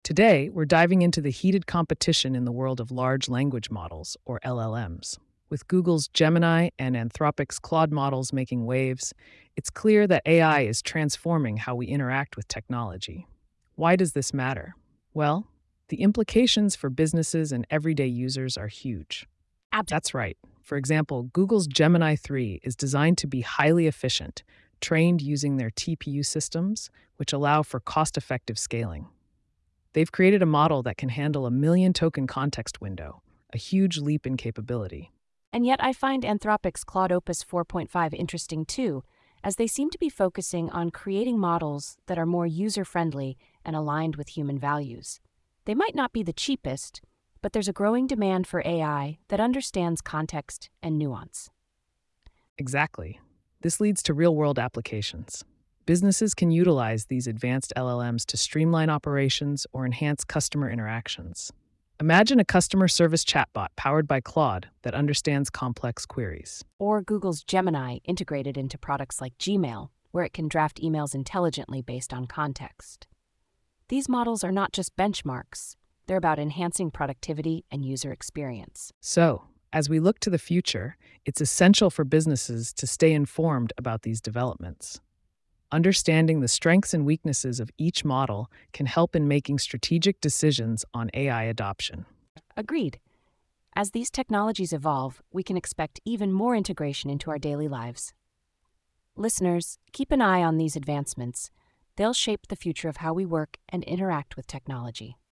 Today, we're diving into the heated competition in the world of large language models, or LLMs. With Google's Gemini and Anthropic's Claude models making waves, it's clear that AI is transforming how we interact with technology. Why does this matter? Well, the implications for businesses and everyday users are huge. Absolutely. That's right. For example, Google's Gemini 3 is designed to be highly efficient, trained using their TPU systems, which allow for cost effective scaling. They've created a model that can handle a million token context window, a huge leap in capability. And yet I find Anthropic's Claude Opus 4.5 interesting too, as they seem to be focusing on creating models that are more user-friendly and aligned with human values. They might not be the cheapest, but there's a growing demand for AI that understands context and nuance. Exactly. This leads to real world applications. Businesses can utilize these advanced LLMs to streamline operations or enhance customer interactions. Imagine a customer service chatbot powered by Claude that understands complex queries. Or Google's Gemini integrated into products like Gmail, where it can draft emails intelligently based on context. These models are not just benchmarks, they're about enhancing productivity and user experience. So, as we look to the future, it's essential for businesses to stay informed about these developments. Understanding the strengths and weaknesses of each model can help in making strategic decisions on AI adoption. Agreed. As these technologies evolve, we can expect even more integration into our daily lives. Listeners, keep an eye on these advancements. They'll shape the future of how we work and interact with technology.